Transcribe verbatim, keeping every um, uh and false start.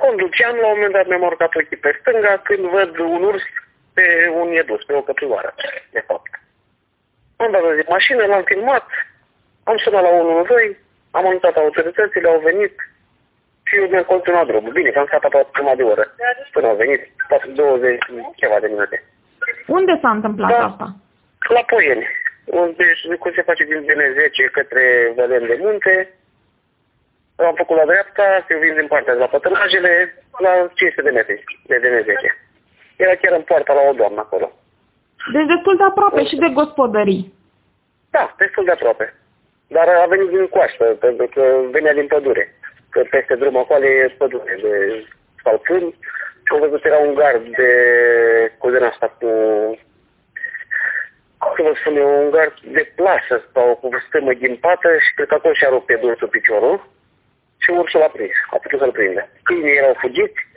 Conduceam, la un moment dat mi-am urcat ochii pe stânga când văd un urs pe un iedus, pe o căprioară, de fapt. Am dat de mașină, l-am filmat, am sunat la unu unu doi, am anunțat autoritățile, au venit și eu mi-am continuat drumul. Bine, că am stat aproape prima de oră, până au venit, patru douăzeci ceva de minute. Unde s-a întâmplat da, asta? La Poieni, unde cum se face din D N zece către Vălen de Munte. Am făcut la dreapta, eu vin din partea de la Pătrânajele, la cinci sute de metri de D N zece. Era chiar în poarta la o doamnă acolo. Deci destul de aproape și de gospodării. Da, destul de aproape. Dar a venit din coastă, pentru că venea din pădure. Că peste drumul acolo e pădure de salcâni. Și au văzut era un gard de, cu din asta, cu, cum vă spun eu, un gard de plasă sau cu stâmă din pată și cred că acolo și-a rupt pe ursul piciorul și ursul a prins, a putut să-l prinde. Câinii erau fugiți,